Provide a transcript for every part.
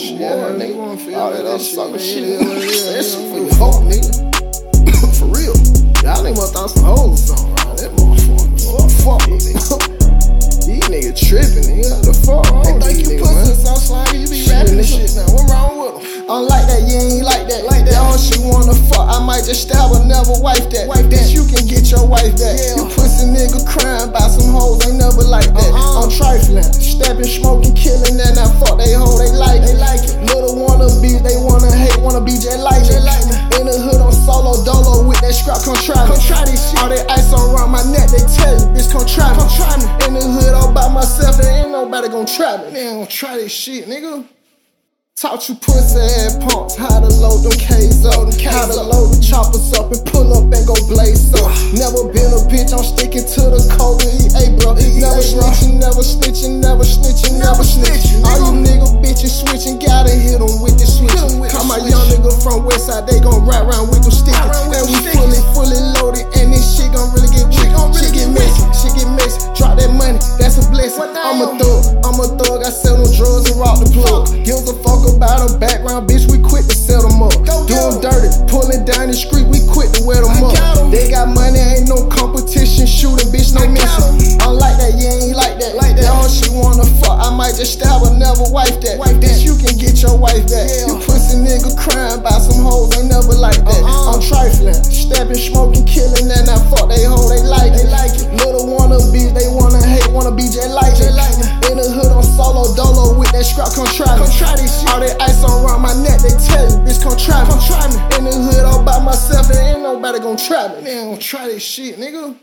shit, bored, nigga. nigga. All that other sucker shit. That shit for your folk, nigga. For real. Y'all nigga must thought some hoes or something, right? That motherfucker. What the fuck, nigga? These niggas tripping, nigga. What the fuck? They think you pussy Southside, you be rapping this shit now. What wrong with them? I don't like that, you ain't like that. Y'all she wanna fuck, I might just stab her, never wife that. Bitch, you can get your wife back. Yeah. You pussy nigga crying by some hoes, ain't never like that. I'm trifling, stepping, smoking, killing, and I fuck they hoe, they like it. Little wanna be, they wanna hate, wanna be just like me. In the hood, I'm solo dolo with that scrap, come try me. All that ice around my neck, they tell you, bitch, come try me. In the hood, all by myself, there ain't nobody gon' try me. They ain't gonna try this shit, nigga. Taught you pussy ass punks how to load them K's up, how to load the choppers up and pull up and go blaze up. Never been a bitch, I'm sticking to the code of EA, bro. Never snitching, never snitching, never snitching, never snitching. All you nigga bitches switching, gotta hit them with the switch. Call my young nigga from Westside, they gon' ride around with them stickers. And we fully loaded, and this shit gon' really get wicked. Shit get messy, drop that money, that's a blessing. I'm a thug, I sell no drugs and rock the plug. Gives a fuck about a background, bitch, we quit to sell them up. Doing dirty, pulling down the street, we quit to wear them up. They got money, ain't no competition, shooting, bitch, no missing. I don't like that, you ain't like that. Y'all she wanna fuck, I might just stab her, never wife that. Bitch, you can get your wife back. You pussy nigga crying by some hoes, ain't never like that. I'm trifling, stepping, smoking, killing, and I fuck they hoe, they like it. Little wanna be, they wanna hate, wanna be just like it. In the hood, I'm solo dolo with that scrap, come try me. All that ice around my neck, they tell you, bitch, come try me. In the hood, all by myself, there ain't nobody gon' try me. They ain't gonna try this shit, nigga.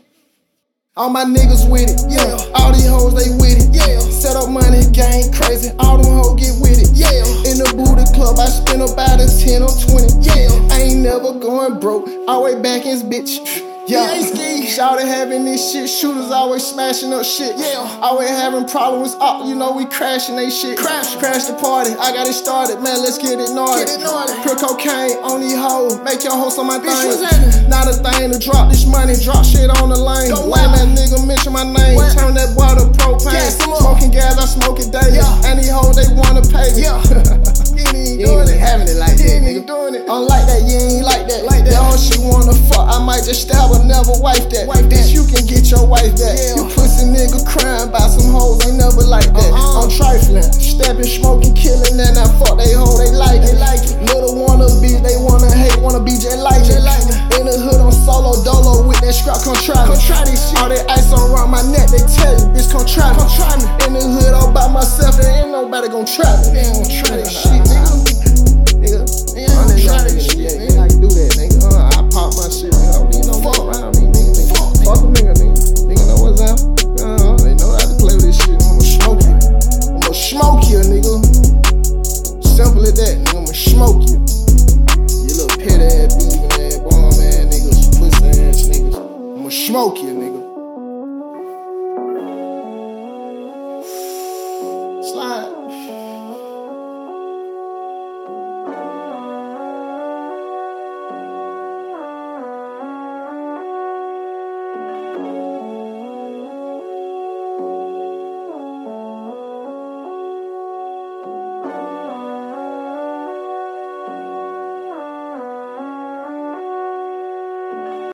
All my niggas with it, yeah. All these hoes, they with it, yeah. Set up money, gang crazy, all them hoes get with it, yeah. In the booty club, I spend about a 10 or 20, yeah. I ain't never going broke, always back in bitch. Yeah, shawty having this shit, shooters always smashing up shit. Yeah, always having problems, you know we crashing they shit. Crash the party, I got it started, man, let's get it naughty. Put cocaine on these hoes, make your hoes on my thing. Not a thing to drop this money, drop shit on the lane. When that nigga mention my name, turn that boy to propane. Smoking gas, I smoke it daily, and these hoes they wanna pay me. You ain't having it like that, nigga. I don't like that, you ain't like that. Y'all she wanna fuck, I might just stab her, never wife that. Bitch, you can get your wife back. You pussy nigga crying by some hoes, ain't never like that. I'm trifling, stepping, smoking, killing, and I fuck they hoe, they like it. Little wanna be, they wanna hate, wanna be just like it. In the hood, I'm solo dolo with that scrap, come try me. All that ice around my neck, they tell you, bitch, come try me. In the hood, all by myself, there ain't nobody gon' try me. They ain't gonna try this shit, nigga. They ain't gonna try this shit, nigga. I can do that, nigga. I pop my shit, nigga. I don't need no fuck around me, nigga. Fuck a nigga, nigga. Nigga know what's up. They know how to play with this shit. I'ma smoke you. I'ma smoke you, nigga. Simple as that, nigga. I'ma smoke you. You little petty ass, beefing ass, bomb ass niggas, pussy ass niggas. I'ma smoke you, nigga.